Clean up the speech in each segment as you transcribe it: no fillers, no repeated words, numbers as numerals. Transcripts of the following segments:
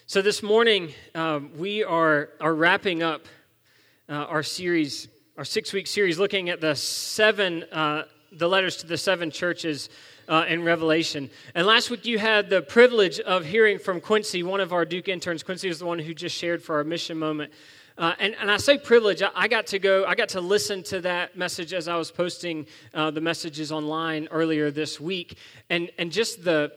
So this morning, we are wrapping up our series, our 6-week series, looking at the letters to the 7 churches in Revelation. And last week, you had the privilege of hearing from Quincy, one of our Duke interns. Quincy was the one who just shared for our mission moment. And I say privilege. I got to listen to that message as I was posting the messages online earlier this week, and just the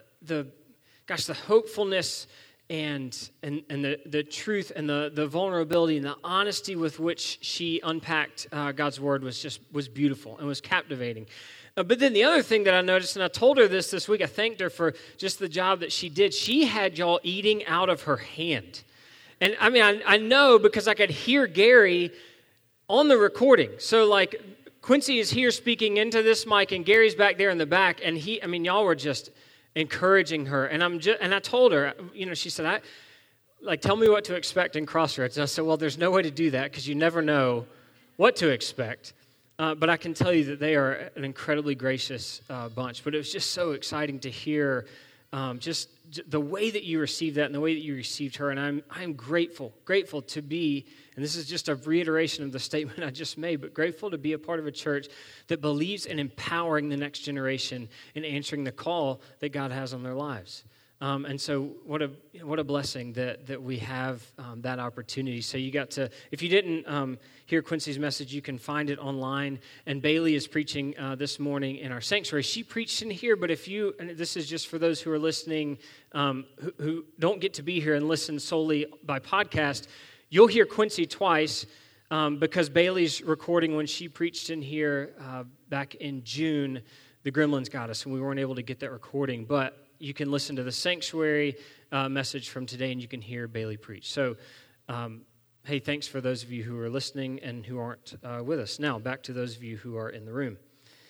hopefulness and the truth and the vulnerability and the honesty with which she unpacked God's word was beautiful and was captivating. But then the other thing that I noticed, and I told her this week, I thanked her for just the job that she did. She had y'all eating out of her hand. And I mean, I know because I could hear Gary on the recording. So like Quincy is here speaking into this mic and Gary's back there in the back, and y'all were just encouraging her, and I told her, she said, tell me what to expect in Crossroads. And I said, well, there's no way to do that because you never know what to expect. But I can tell you that they are an incredibly gracious bunch. But it was just so exciting to hear just the way that you received that and the way that you received her. And I'm grateful to be, and this is just a reiteration of the statement I just made, but grateful to be a part of a church that believes in empowering the next generation and answering the call that God has on their lives. And so what a blessing that we have that opportunity. So you got to, if you didn't hear Quincy's message, you can find it online. And Bailey is preaching this morning in our sanctuary. She preached in here, but and this is just for those who are listening who don't get to be here and listen solely by podcast, you'll hear Quincy twice because Bailey's recording when she preached in here back in June, the Gremlins got us, and we weren't able to get that recording, but you can listen to the sanctuary message from today, and you can hear Bailey preach. So, hey, thanks for those of you who are listening and who aren't with us. Now, back to those of you who are in the room.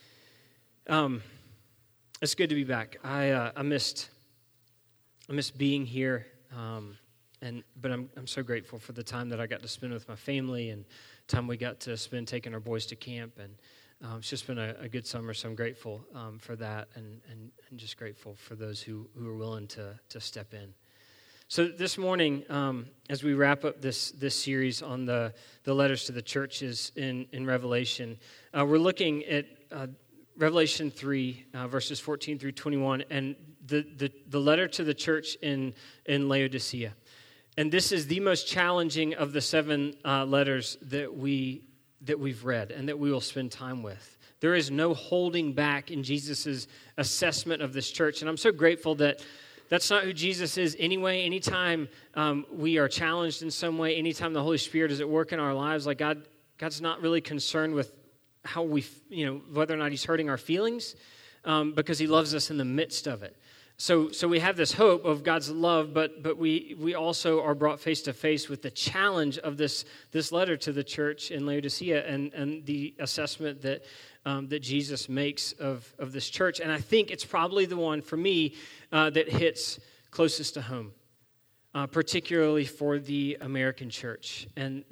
It's good to be back. I missed being here, but I'm so grateful for the time that I got to spend with my family and time we got to spend taking our boys to camp, and it's just been a good summer, so I'm grateful for that, and just grateful for those who are willing to step in. So this morning, as we wrap up this series on the letters to the churches in Revelation, we're looking at Revelation 3, verses 14 through 21, and the letter to the church in Laodicea. And this is the most challenging of the 7 letters that we've read and that we will spend time with. There is no holding back in Jesus' assessment of this church. And I'm so grateful that that's not who Jesus is anyway. Anytime we are challenged in some way, anytime the Holy Spirit is at work in our lives, like God's not really concerned with how whether or not he's hurting our feelings, because he loves us in the midst of it. So we have this hope of God's love, but we also are brought face to face with the challenge of this letter to the church in Laodicea and the assessment that Jesus makes of this church. And I think it's probably the one for me that hits closest to home, particularly for the American church. And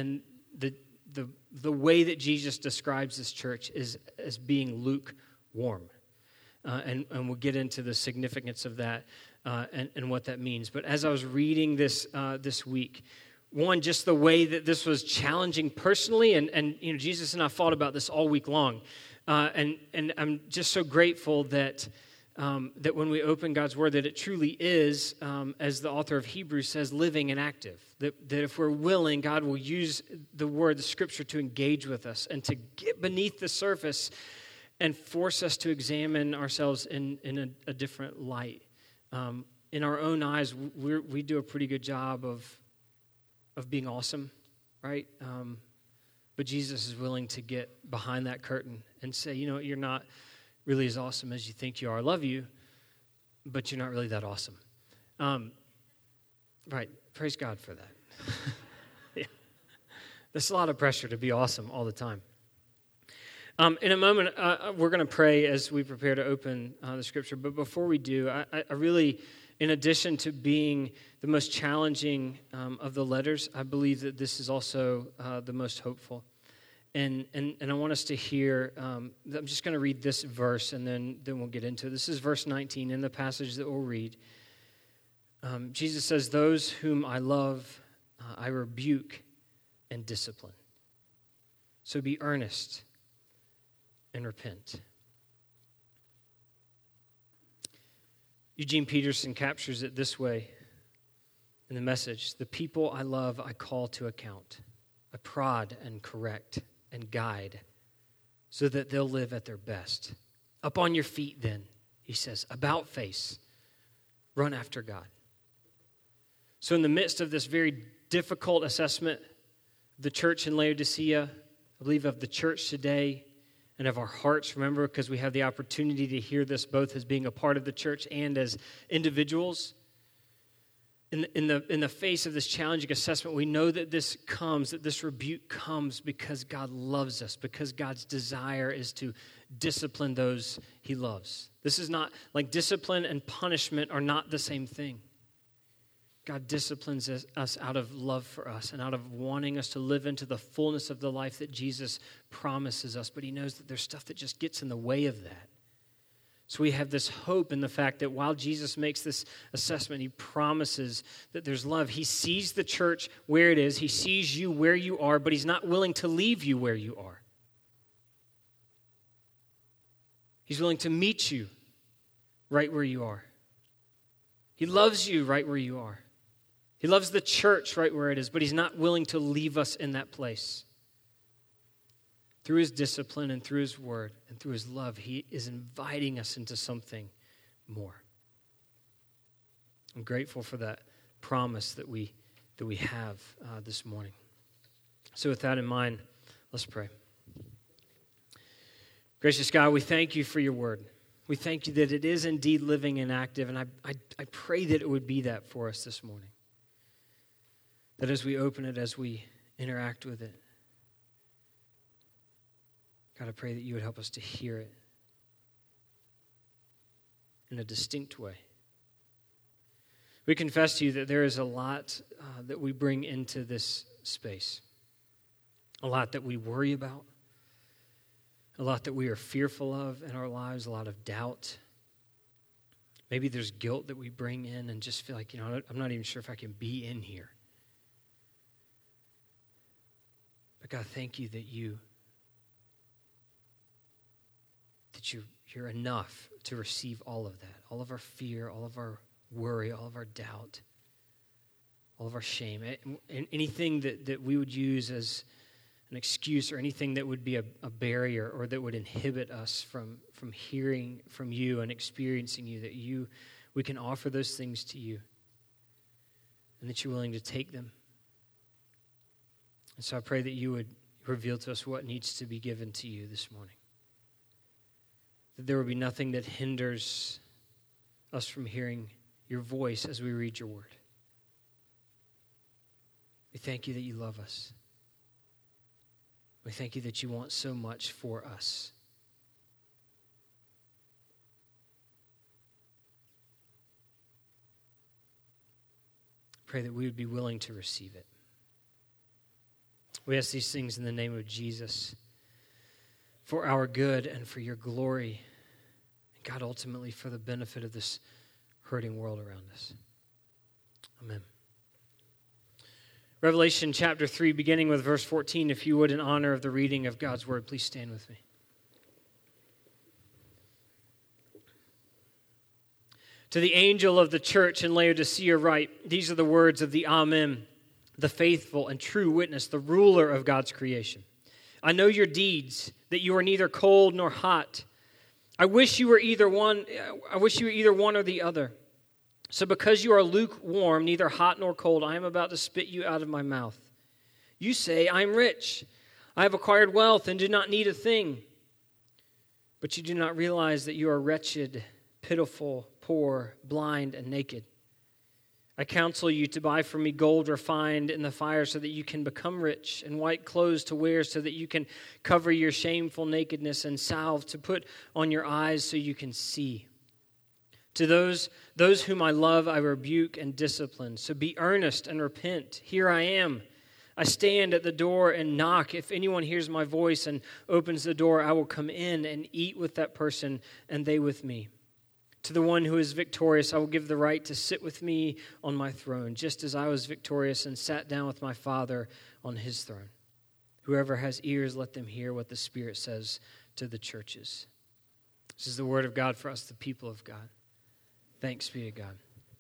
the way that Jesus describes this church is as being lukewarm. And we'll get into the significance of that and what that means. But as I was reading this week, one, just the way that this was challenging personally, and Jesus and I fought about this all week long, and I'm just so grateful that when we open God's Word, that it truly is, as the author of Hebrews says, living and active. That if we're willing, God will use the Word, the Scripture, to engage with us and to get beneath the surface and force us to examine ourselves in a different light. In our own eyes, we do a pretty good job of being awesome, right? But Jesus is willing to get behind that curtain and say, you're not really as awesome as you think you are. I love you, but you're not really that awesome. Right, praise God for that. Yeah. There's a lot of pressure to be awesome all the time. In a moment, we're going to pray as we prepare to open the Scripture. But before we do, I really, in addition to being the most challenging of the letters, I believe that this is also the most hopeful. And I want us to hear, I'm just going to read this verse, and then we'll get into it. This is verse 19 in the passage that we'll read. Jesus says, those whom I love, I rebuke and discipline. So be earnest and repent. Eugene Peterson captures it this way in the Message. The people I love, I call to account. I prod and correct and guide so that they'll live at their best. Up on your feet then, he says, about face, run after God. So in the midst of this very difficult assessment, the church in Laodicea, I believe of the church today, and of our hearts, remember, because we have the opportunity to hear this both as being a part of the church and as individuals. In the face of this challenging assessment, we know that this rebuke comes because God loves us, because God's desire is to discipline those he loves. This is not, like discipline and punishment are not the same thing. God disciplines us out of love for us and out of wanting us to live into the fullness of the life that Jesus promises us, but he knows that there's stuff that just gets in the way of that. So we have this hope in the fact that while Jesus makes this assessment, he promises that there's love. He sees the church where it is. He sees you where you are, but he's not willing to leave you where you are. He's willing to meet you right where you are. He loves you right where you are. He loves the church right where it is, but he's not willing to leave us in that place. Through his discipline and through his word and through his love, he is inviting us into something more. I'm grateful for that promise that we have this morning. So with that in mind, let's pray. Gracious God, we thank you for your word. We thank you that it is indeed living and active, and I pray that it would be that for us this morning. That as we open it, as we interact with it, God, I pray that you would help us to hear it in a distinct way. We confess to you that there is a lot that we bring into this space, a lot that we worry about, a lot that we are fearful of in our lives, a lot of doubt. Maybe there's guilt that we bring in and just feel like, I'm not even sure if I can be in here. But God, thank you that you're enough to receive all of that, all of our fear, all of our worry, all of our doubt, all of our shame, and anything that we would use as an excuse or anything that would be a barrier or that would inhibit us from hearing from you and experiencing you, that we can offer those things to you and that you're willing to take them. And so I pray that you would reveal to us what needs to be given to you this morning. That there will be nothing that hinders us from hearing your voice as we read your word. We thank you that you love us. We thank you that you want so much for us. Pray that we would be willing to receive it. We ask these things in the name of Jesus, for our good and for your glory, and God, ultimately for the benefit of this hurting world around us. Amen. Revelation chapter 3, beginning with verse 14, if you would, in honor of the reading of God's word, please stand with me. To the angel of the church in Laodicea write, these are the words of the Amen, the faithful and true witness, the ruler of God's creation. I know your deeds, that you are neither cold nor hot. I wish you were either one or the other. So because you are lukewarm, neither hot nor cold, I am about to spit you out of my mouth. You say, I am rich. I have acquired wealth and do not need a thing. But you do not realize that you are wretched, pitiful, poor, blind, and naked. I counsel you to buy from me gold refined in the fire so that you can become rich, and white clothes to wear so that you can cover your shameful nakedness, and salve to put on your eyes so you can see. To those whom I love, I rebuke and discipline. So be earnest and repent. Here I am. I stand at the door and knock. If anyone hears my voice and opens the door, I will come in and eat with that person and they with me. To the one who is victorious, I will give the right to sit with me on my throne, just as I was victorious and sat down with my Father on his throne. Whoever has ears, let them hear what the Spirit says to the churches. This is the word of God for us, the people of God. Thanks be to God.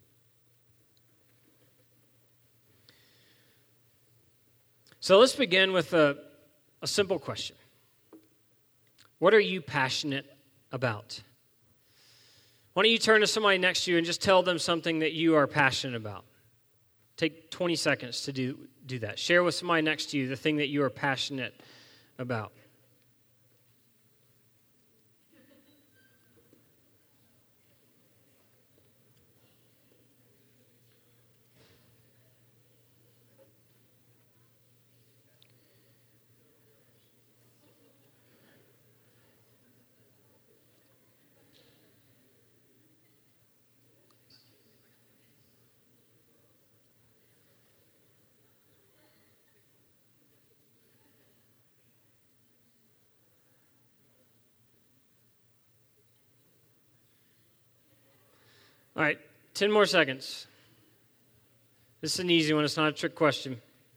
So let's begin with a simple question. What are you passionate about? Why don't you turn to somebody next to you and just tell them something that you are passionate about? Take 20 seconds to do that. Share with somebody next to you the thing that you are passionate about. All right, 10 more seconds. This is an easy one. It's not a trick question.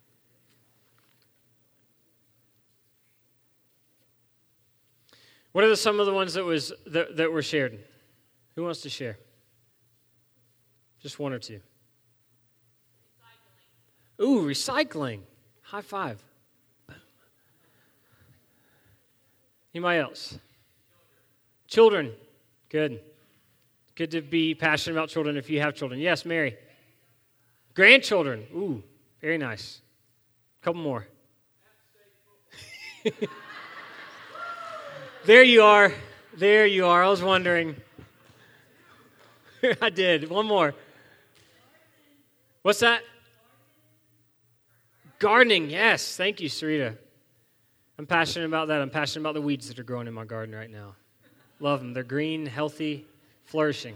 What are some of the ones that were shared? Who wants to share? Just one or two. Recycling. Ooh, recycling. High five. Anybody else? Children. Good. Good to be passionate about children if you have children. Yes, Mary. Grandchildren. Ooh, very nice. A couple more. There you are. There you are. I was wondering. I did. One more. What's that? Gardening. Yes. Thank you, Sarita. I'm passionate about that. I'm passionate about the weeds that are growing in my garden right now. Love them. They're green, healthy, flourishing.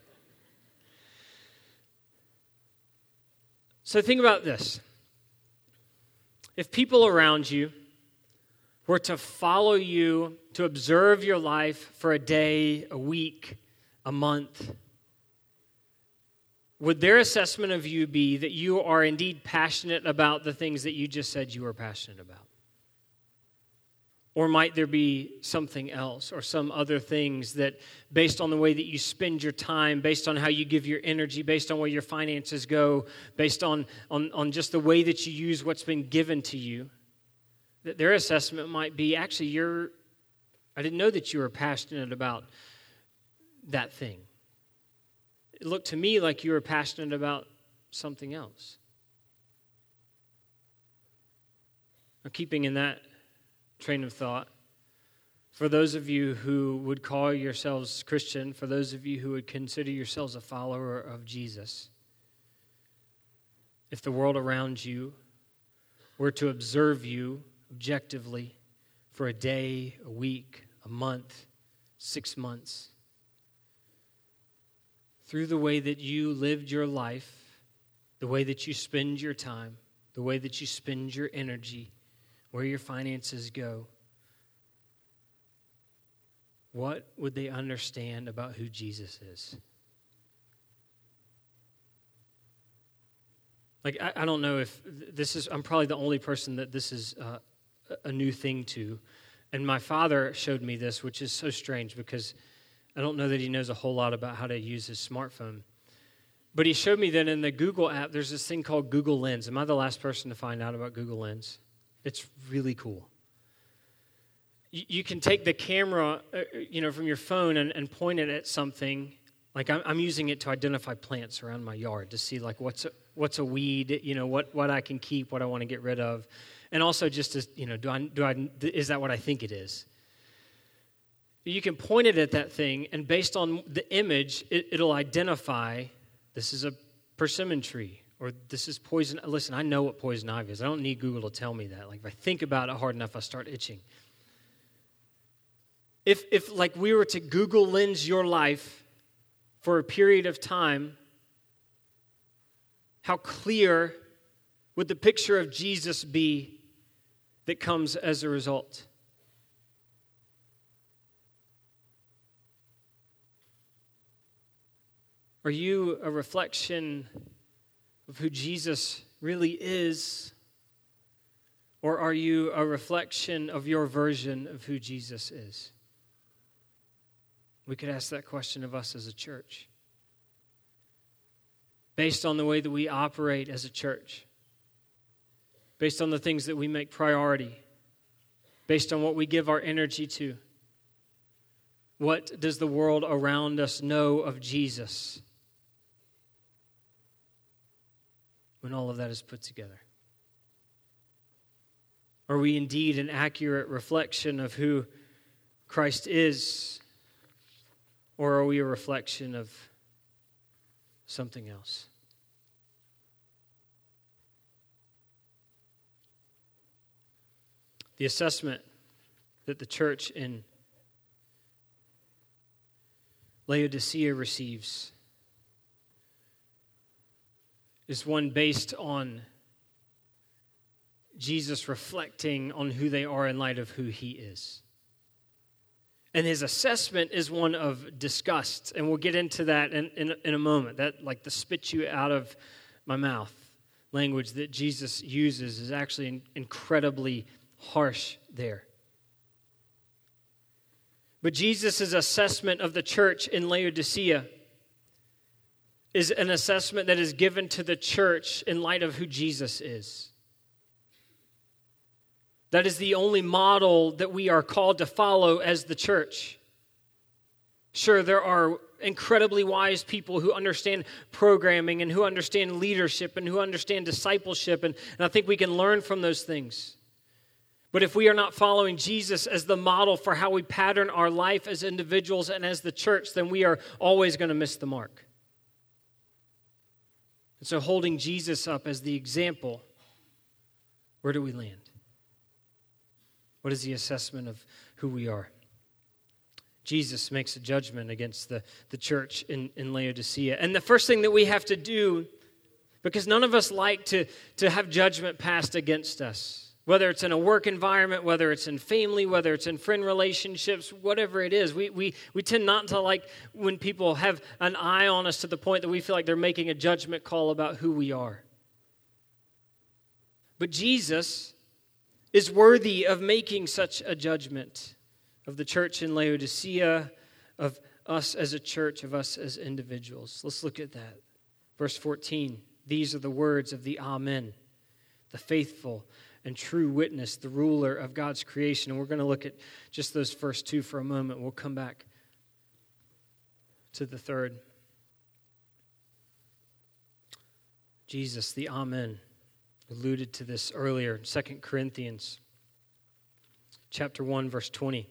So think about this. If people around you were to follow you, to observe your life for a day, a week, a month, would their assessment of you be that you are indeed passionate about the things that you just said you were passionate about? Or might there be something else or some other things that, based on the way that you spend your time, based on how you give your energy, based on where your finances go, based on just the way that you use what's been given to you, that their assessment might be, actually, I didn't know that you were passionate about that thing. It looked to me like you were passionate about something else. Now, keeping in that train of thought, for those of you who would call yourselves Christian, for those of you who would consider yourselves a follower of Jesus, if the world around you were to observe you objectively for a day, a week, a month, 6 months, through the way that you lived your life, the way that you spend your time, the way that you spend your energy, where your finances go, what would they understand about who Jesus is? Like, I don't know if this is, I'm probably the only person that this is a new thing to. And my father showed me this, which is so strange because I don't know that he knows a whole lot about how to use his smartphone. But he showed me that in the Google app, there's this thing called Google Lens. Am I the last person to find out about Google Lens? It's really cool. You can take the camera, from your phone and point it at something. Like I'm using it to identify plants around my yard to see like what's a weed, what I can keep, what I want to get rid of, and also just as is that what I think it is? You can point it at that thing, and based on the image, it'll identify this is a persimmon tree. Or this is poison. Listen, I know what poison ivy is. I don't need Google to tell me that. Like, if I think about it hard enough, I start itching. If like we were to Google Lens your life for a period of time, how clear would the picture of Jesus be that comes as a result? Are you a reflection of who Jesus really is? Or are you a reflection of your version of who Jesus is? We could ask that question of us as a church. Based on the way that we operate as a church. Based on the things that we make priority. Based on what we give our energy to. What does the world around us know of Jesus when all of that is put together? Are we indeed an accurate reflection of who Christ is? Or are we a reflection of something else? The assessment that the church in Laodicea receives is one based on Jesus reflecting on who they are in light of who he is. And his assessment is one of disgust. And we'll get into that in a moment. That, like, the spit you out of my mouth language that Jesus uses is actually incredibly harsh there. But Jesus' assessment of the church in Laodicea is an assessment that is given to the church in light of who Jesus is. That is the only model that we are called to follow as the church. Sure, there are incredibly wise people who understand programming and who understand leadership and who understand discipleship, and I think we can learn from those things. But if we are not following Jesus as the model for how we pattern our life as individuals and as the church, then we are always going to miss the mark. And so holding Jesus up as the example, where do we land? What is the assessment of who we are? Jesus makes a judgment against the church in Laodicea. And the first thing that we have to do, because none of us like to have judgment passed against us, whether it's in a work environment, whether it's in family, whether it's in friend relationships, whatever it is, we tend not to like when people have an eye on us to the point that we feel like they're making a judgment call about who we are. But Jesus is worthy of making such a judgment of the church in Laodicea, of us as a church, of us as individuals. Let's look at that. Verse 14, these are the words of the Amen, the faithful and true witness, the ruler of God's creation. And we're going to look at just those first two for a moment. We'll come back to the third. Jesus, the Amen, alluded to this earlier, 2 Corinthians chapter 1, verse 20.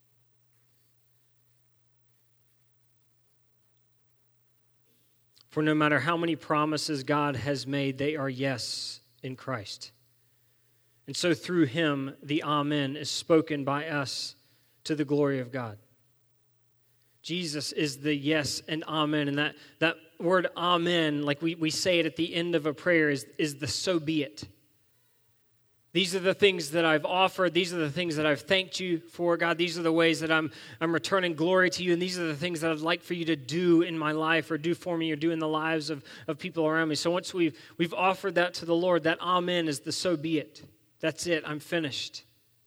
For no matter how many promises God has made, they are yes in Christ. And so through him, the Amen is spoken by us to the glory of God. Jesus is the yes and Amen. And that word Amen, like we say it at the end of a prayer, is the so be it. These are the things that I've offered. These are the things that I've thanked you for, God. These are the ways that I'm returning glory to you. And these are the things that I'd like for you to do in my life or do for me or do in the lives of people around me. So once we've offered that to the Lord, that Amen is the so be it. That's it. I'm finished.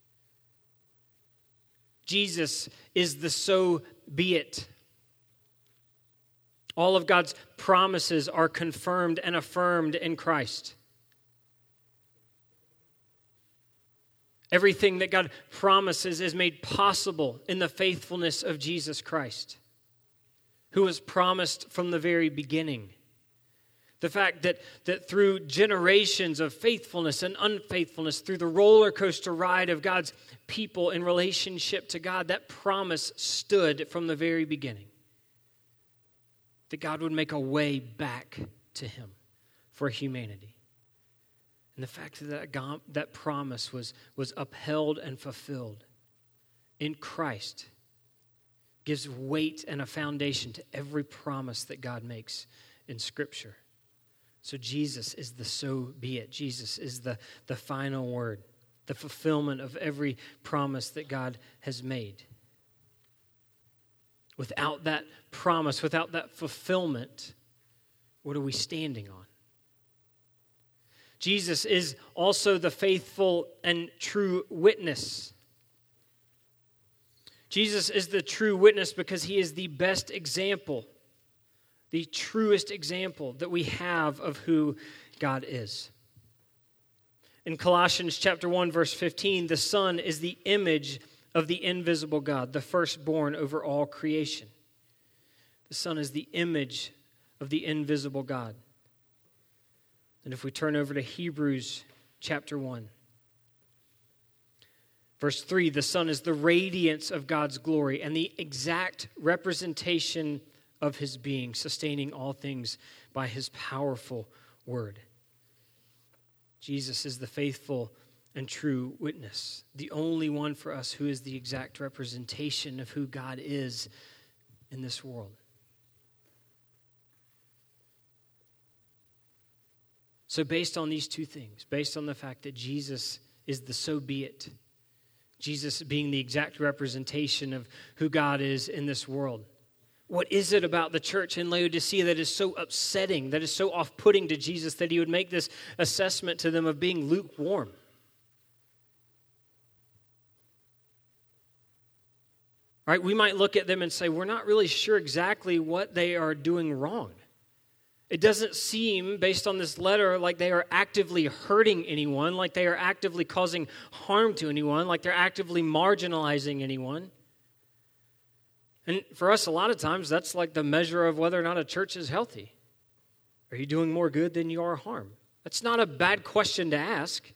Jesus is the so be it. All of God's promises are confirmed and affirmed in Christ. Everything that God promises is made possible in the faithfulness of Jesus Christ, who was promised from the very beginning. The fact that through generations of faithfulness and unfaithfulness, through the roller coaster ride of God's people in relationship to God, that promise stood from the very beginning. That God would make a way back to him for humanity. And the fact that promise was upheld and fulfilled in Christ gives weight and a foundation to every promise that God makes in Scripture. So Jesus is the so be it. Jesus is the final word, the fulfillment of every promise that God has made. Without that promise, without that fulfillment, What are we standing on? Jesus is also the faithful and true witness. Jesus is the true witness because he is the best example, the truest example that we have of who God is. In Colossians chapter 1, verse 15, the Son is the image of the invisible God, the firstborn over all creation. The Son is the image of the invisible God. And if we turn over to Hebrews chapter 1, verse 3, the Son is the radiance of God's glory and the exact representation of his being, sustaining all things by his powerful word. Jesus is the faithful and true witness, the only one for us who is the exact representation of who God is in this world. So based on these two things, based on the fact that Jesus is the so be it, Jesus being the exact representation of who God is in this world, what is it about the church in Laodicea that is so upsetting, that is so off-putting to Jesus that he would make this assessment to them of being lukewarm? Right? We might look at them and say, we're not really sure exactly what they are doing wrong. It doesn't seem, based on this letter, like they are actively hurting anyone, like they are actively causing harm to anyone, like they're actively marginalizing anyone. And for us, a lot of times, that's like the measure of whether or not a church is healthy. Are you doing more good than you are harm? That's not a bad question to ask.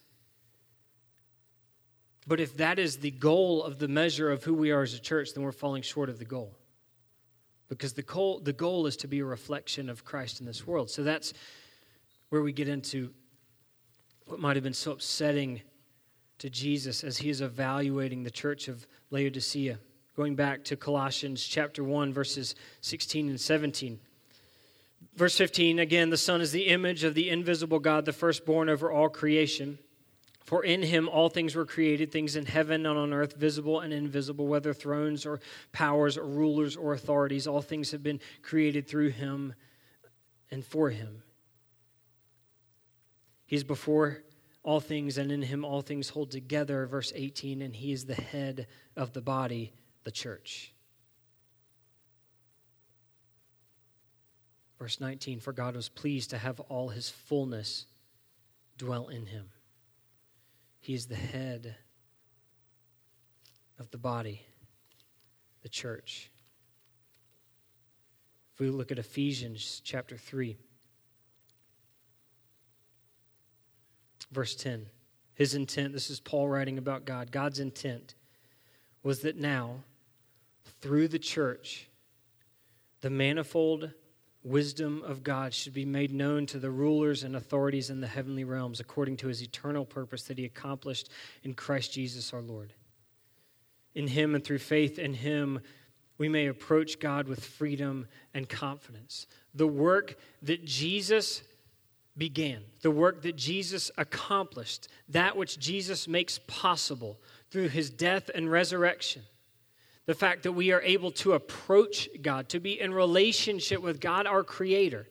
But if that is the goal of the measure of who we are as a church, then we're falling short of the goal. Because the goal is to be a reflection of Christ in this world. So that's where we get into what might have been so upsetting to Jesus as he is evaluating the church of Laodicea. Going back to Colossians chapter 1, verses 16 and 17. Verse 15, again, the Son is the image of the invisible God, the firstborn over all creation. For in him all things were created, things in heaven and on earth, visible and invisible, whether thrones or powers or rulers or authorities. All things have been created through him and for him. He is before all things, and in him all things hold together. Verse 18, and he is the head of the body, the church. Verse 19, for God was pleased to have all his fullness dwell in him. He is the head of the body, the church. If we look at Ephesians chapter 3, verse 10, his intent, this is Paul writing about God, God's intent was that now, through the church, the manifold wisdom of God should be made known to the rulers and authorities in the heavenly realms according to his eternal purpose that he accomplished in Christ Jesus our Lord. In him and through faith in him, we may approach God with freedom and confidence. The work that Jesus began, the work that Jesus accomplished, that which Jesus makes possible through his death and resurrection, the fact that we are able to approach God, to be in relationship with God, our Creator.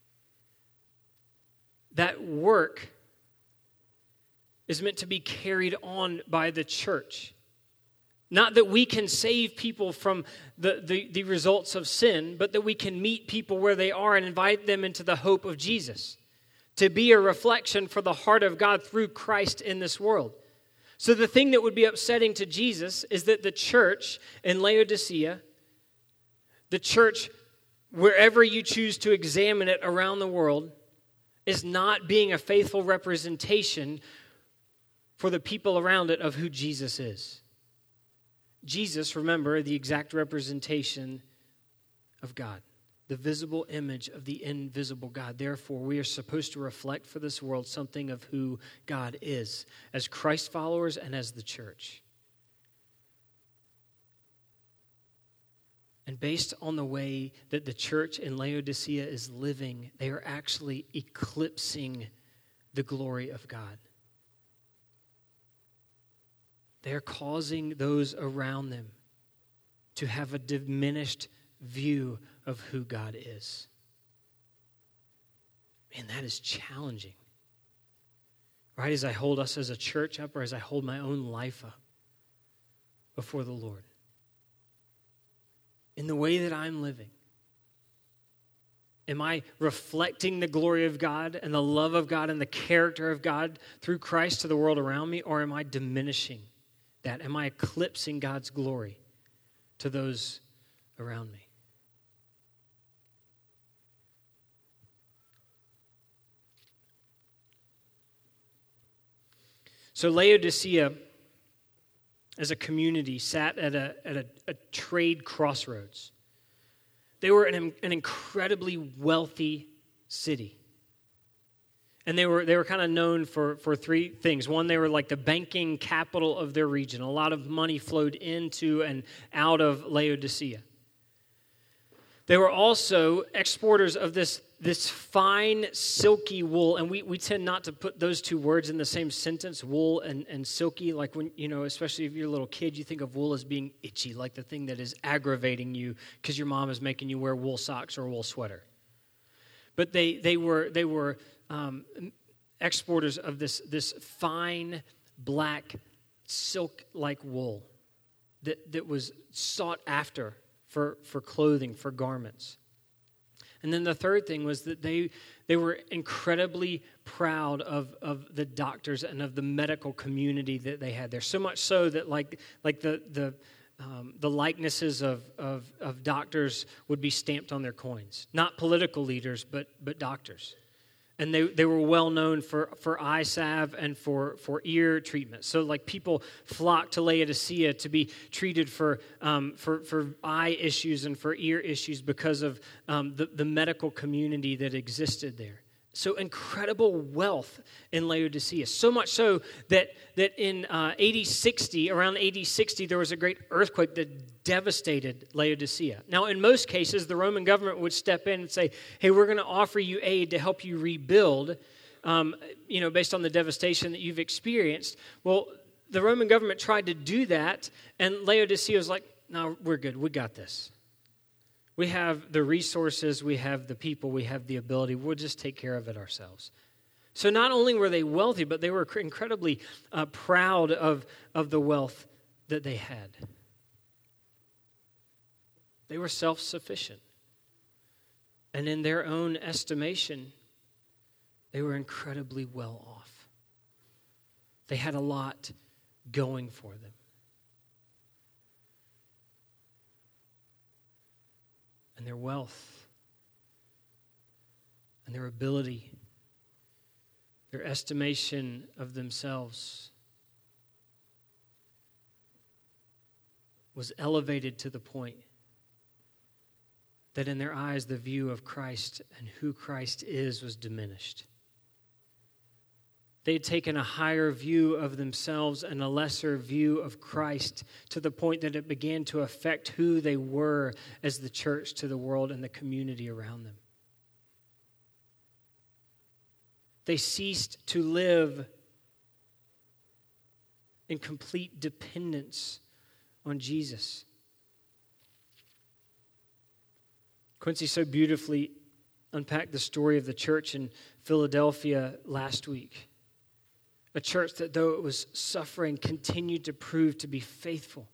That work is meant to be carried on by the church. Not that we can save people from the results of sin, but that we can meet people where they are and invite them into the hope of Jesus. To be a reflection for the heart of God through Christ in this world. So the thing that would be upsetting to Jesus is that the church in Laodicea, the church wherever you choose to examine it around the world, is not being a faithful representation for the people around it of who Jesus is. Jesus, remember, the exact representation of God, the visible image of the invisible God. Therefore, we are supposed to reflect for this world something of who God is as Christ followers and as the church. And based on the way that the church in Laodicea is living, they are actually eclipsing the glory of God. They are causing those around them to have a diminished view of who God is. Man, that is challenging. Right, as I hold us as a church up or as I hold my own life up before the Lord. In the way that I'm living, am I reflecting the glory of God and the love of God and the character of God through Christ to the world around me, or am I diminishing that? Am I eclipsing God's glory to those around me? So Laodicea, as a community, sat at a trade crossroads. They were an incredibly wealthy city. And they were kind of known for three things. One, they were like the banking capital of their region. A lot of money flowed into and out of Laodicea. They were also exporters of this fine, silky wool. And we tend not to put those two words in the same sentence, wool and silky. Like when, especially if you're a little kid, you think of wool as being itchy, like the thing that is aggravating you because your mom is making you wear wool socks or a wool sweater. But they were exporters of this fine, black, silk-like wool that was sought after for clothing, for garments. And then the third thing was that they were incredibly proud of the doctors and of the medical community that they had there. So much so that like the likenesses of doctors would be stamped on their coins. Not political leaders, but doctors. And they were well known for eye salve and for ear treatment. So like people flocked to Laodicea to be treated for eye issues and for ear issues because of the medical community that existed there. So incredible wealth in Laodicea. So much so that in around AD 60, there was a great earthquake that devastated Laodicea. Now, in most cases, the Roman government would step in and say, hey, we're going to offer you aid to help you rebuild, based on the devastation that you've experienced. Well, the Roman government tried to do that, and Laodicea was like, no, we're good. We got this. We have the resources, we have the people, we have the ability. We'll just take care of it ourselves. So not only were they wealthy, but they were incredibly proud of the wealth that they had. They were self-sufficient. And in their own estimation, they were incredibly well off. They had a lot going for them. And their wealth and their ability, their estimation of themselves was elevated to the point that in their eyes the view of Christ and who Christ is was diminished. They had taken a higher view of themselves and a lesser view of Christ to the point that it began to affect who they were as the church to the world and the community around them. They ceased to live in complete dependence on Jesus. Quincy so beautifully unpacked the story of the church in Philadelphia last week. A church that, though it was suffering, continued to prove to be faithful.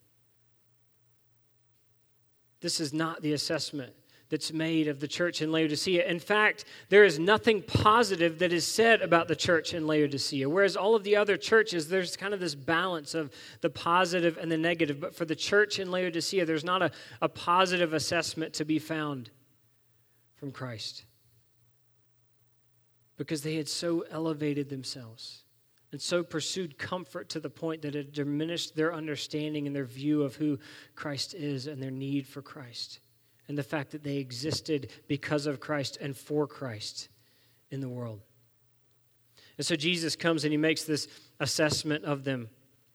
This is not the assessment that's made of the church in Laodicea. In fact, there is nothing positive that is said about the church in Laodicea. Whereas all of the other churches, there's kind of this balance of the positive and the negative. But for the church in Laodicea, there's not a positive assessment to be found from Christ. Because they had so elevated themselves and so pursued comfort to the point that it diminished their understanding and their view of who Christ is and their need for Christ. And the fact that they existed because of Christ and for Christ in the world. And so Jesus comes and he makes this assessment of them.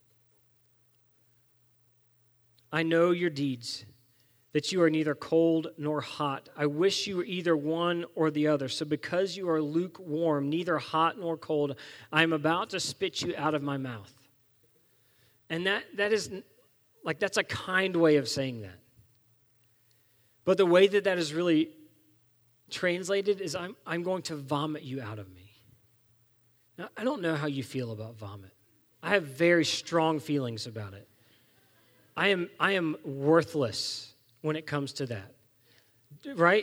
I know your deeds, that you are neither cold nor hot. I wish you were either one or the other. So because you are lukewarm, neither hot nor cold, I am about to spit you out of my mouth. And that is, like, that's a kind way of saying that. But the way that is really translated is I'm going to vomit you out of me. Now, I don't know how you feel about vomit. I have very strong feelings about it. I am worthless when it comes to that. Right?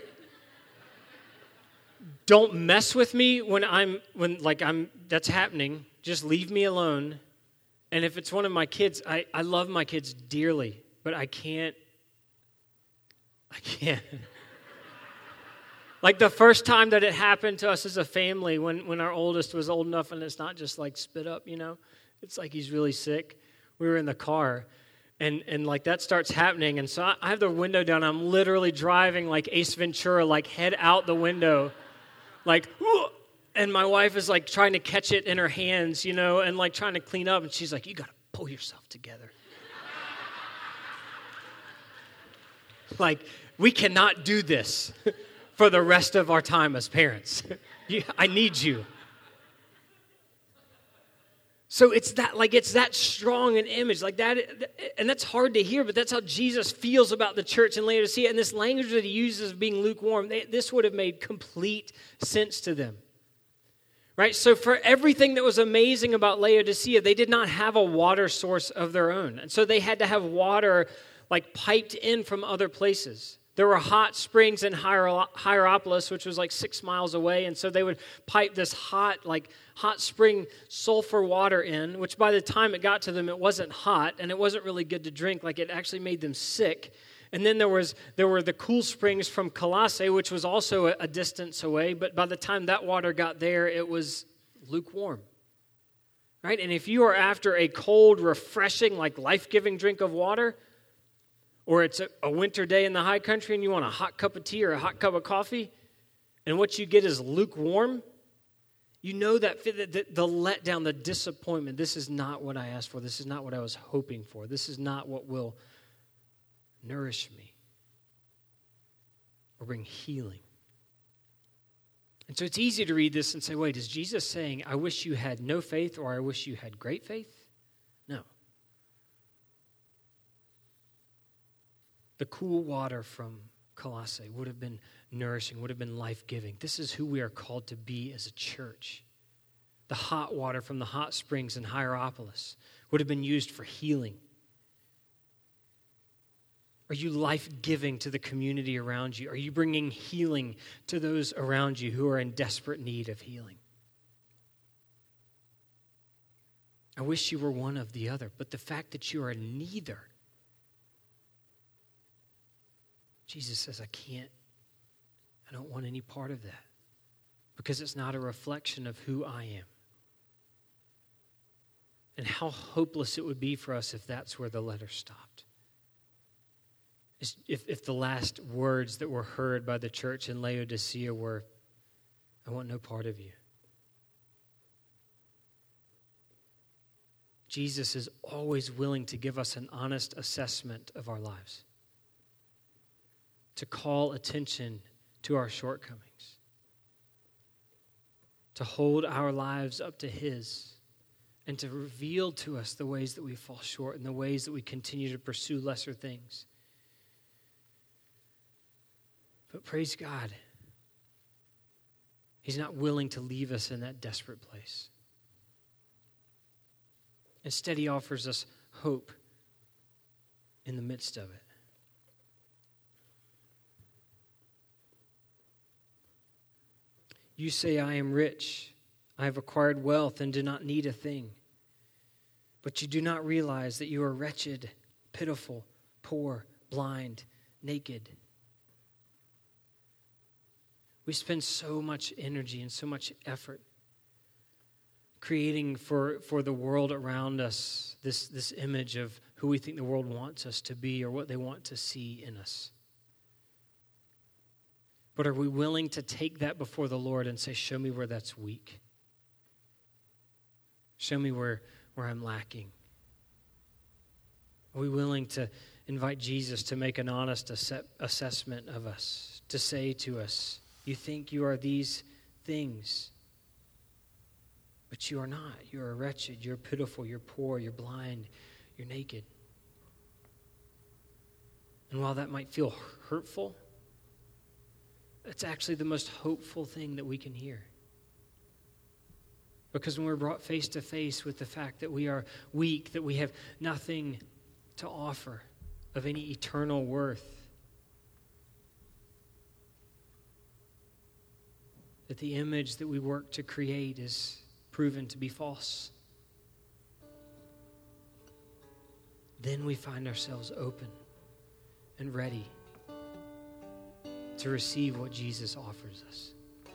Don't mess with me when that's happening. Just leave me alone. And if it's one of my kids, I love my kids dearly, but I can't. Like the first time that it happened to us as a family, when our oldest was old enough, and it's not just like spit up, it's like he's really sick. We were in the car, and like that starts happening, and so I have the window down. I'm literally driving like Ace Ventura, like head out the window, like, and my wife is like trying to catch it in her hands, and like trying to clean up, and she's like, "You got to pull yourself together." Like, we cannot do this for the rest of our time as parents. I need you. So it's that strong an image, like that, and that's hard to hear, but that's how Jesus feels about the church in Laodicea. And this language that he uses of being lukewarm, this would have made complete sense to them. Right? So for everything that was amazing about Laodicea, they did not have a water source of their own. And so they had to have water like piped in from other places. There were hot springs in Hierapolis, which was like 6 miles away, and so they would pipe this hot spring sulfur water in, which by the time it got to them, it wasn't hot, and it wasn't really good to drink. Like, it actually made them sick. And then there were the cool springs from Colossae, which was also a distance away, but by the time that water got there, it was lukewarm. Right? And if you are after a cold, refreshing, like life-giving drink of water, or it's a winter day in the high country and you want a hot cup of tea or a hot cup of coffee, and what you get is lukewarm, you know that the letdown, the disappointment, this is not what I asked for. This is not what I was hoping for. This is not what will nourish me or bring healing. And so it's easy to read this and say, wait, is Jesus saying, I wish you had no faith or I wish you had great faith? No. The cool water from Colossae would have been nourishing, would have been life-giving. This is who we are called to be as a church. The hot water from the hot springs in Hierapolis would have been used for healing. Are you life-giving to the community around you? Are you bringing healing to those around you who are in desperate need of healing? I wish you were one of the other, but the fact that you are neither, Jesus says, I don't want any part of that because it's not a reflection of who I am. And how hopeless it would be for us if that's where the letter stopped. If the last words that were heard by the church in Laodicea were, I want no part of you. Jesus is always willing to give us an honest assessment of our lives, to call attention to our shortcomings, to hold our lives up to His, and to reveal to us the ways that we fall short and the ways that we continue to pursue lesser things. But praise God, He's not willing to leave us in that desperate place. Instead, He offers us hope in the midst of it. You say, I am rich. I have acquired wealth and do not need a thing. But you do not realize that you are wretched, pitiful, poor, blind, naked. We spend so much energy and so much effort creating for the world around us this image of who we think the world wants us to be or what they want to see in us. But are we willing to take that before the Lord and say, show me where that's weak? Show me where I'm lacking. Are we willing to invite Jesus to make an honest assessment of us, to say to us, you think you are these things, but you are not. You are wretched, you're pitiful, you're poor, you're blind, you're naked. And while that might feel hurtful, It's actually the most hopeful thing that we can hear. Because when we're brought face to face with the fact that we are weak, that we have nothing to offer of any eternal worth, that the image that we work to create is proven to be false, then we find ourselves open and ready to receive what Jesus offers us.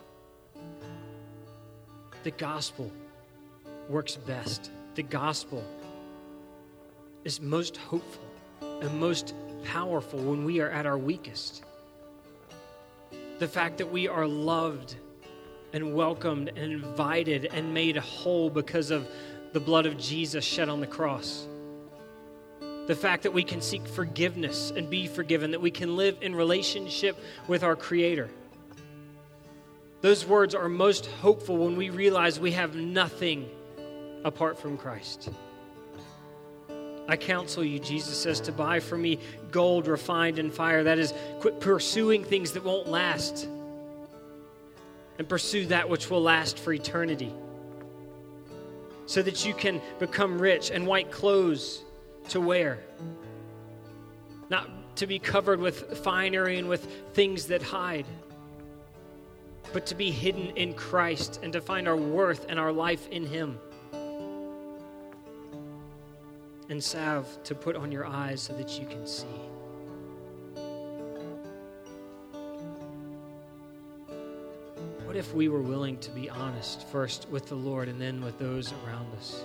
The gospel works best. The gospel is most hopeful and most powerful when we are at our weakest. The fact that we are loved and welcomed and invited and made whole because of the blood of Jesus shed on the cross. The fact that we can seek forgiveness and be forgiven, that we can live in relationship with our Creator. Those words are most hopeful when we realize we have nothing apart from Christ. I counsel you, Jesus says, to buy from me gold refined in fire. That is, quit pursuing things that won't last and pursue that which will last for eternity, so that you can become rich, and white clothes to wear, not to be covered with finery and with things that hide, but to be hidden in Christ and to find our worth and our life in Him. And salve to put on your eyes so that you can see. What if we were willing to be honest first with the Lord and then with those around us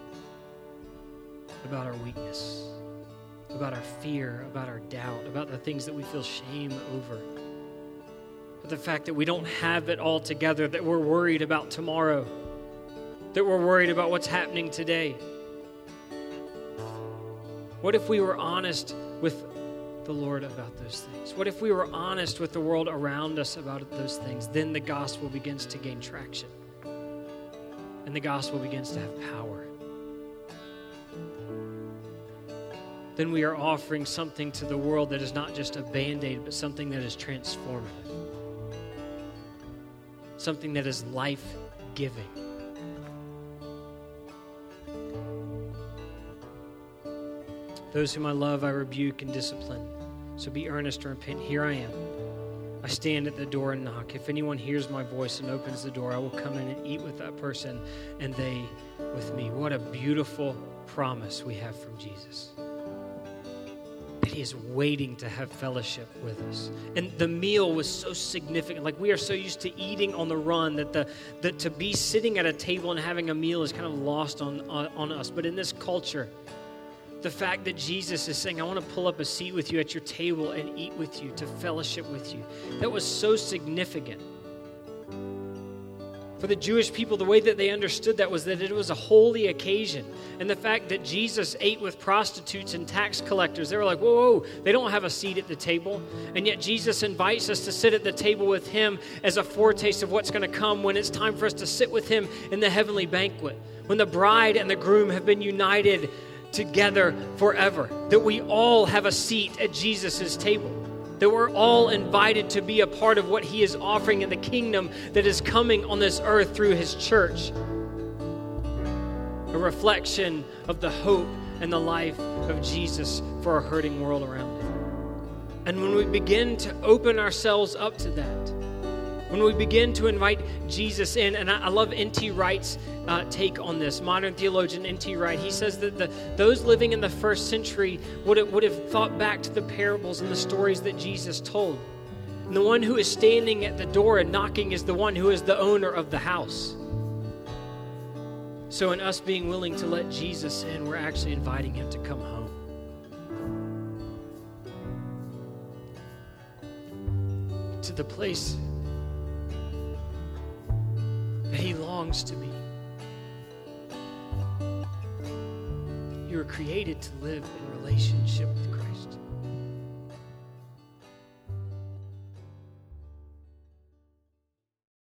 about our weakness, about our fear, about our doubt, about the things that we feel shame over, but the fact that we don't have it all together, that we're worried about tomorrow, that we're worried about what's happening today? What if we were honest with the Lord about those things? What if we were honest with the world around us about those things? Then the gospel begins to gain traction, and the gospel begins to have power. Then we are offering something to the world that is not just a Band-Aid, but something that is transformative. Something that is life-giving. Those whom I love, I rebuke and discipline. So be earnest and repent. Here I am. I stand at the door and knock. If anyone hears my voice and opens the door, I will come in and eat with that person and they with me. What a beautiful promise we have from Jesus. That He is waiting to have fellowship with us. And the meal was so significant. Like, we are so used to eating on the run that to be sitting at a table and having a meal is kind of lost on us. But in this culture, the fact that Jesus is saying, I want to pull up a seat with you at your table and eat with you, to fellowship with you, that was so significant. For the Jewish people, the way that they understood that was that it was a holy occasion. And the fact that Jesus ate with prostitutes and tax collectors, they were like, whoa, they don't have a seat at the table. And yet Jesus invites us to sit at the table with Him as a foretaste of what's going to come when it's time for us to sit with Him in the heavenly banquet, when the bride and the groom have been united together forever, that we all have a seat at Jesus' table, that we're all invited to be a part of what He is offering in the kingdom that is coming on this earth through His church, a reflection of the hope and the life of Jesus for a hurting world around it. And when we begin to open ourselves up to that, when we begin to invite Jesus in, and I love N.T. Wright's take on this, modern theologian N.T. Wright. He says that those living in the first century would have thought back to the parables and the stories that Jesus told. And the one who is standing at the door and knocking is the one who is the owner of the house. So in us being willing to let Jesus in, we're actually inviting Him to come home. To the place that He longs to be. You were created to live in relationship with Christ.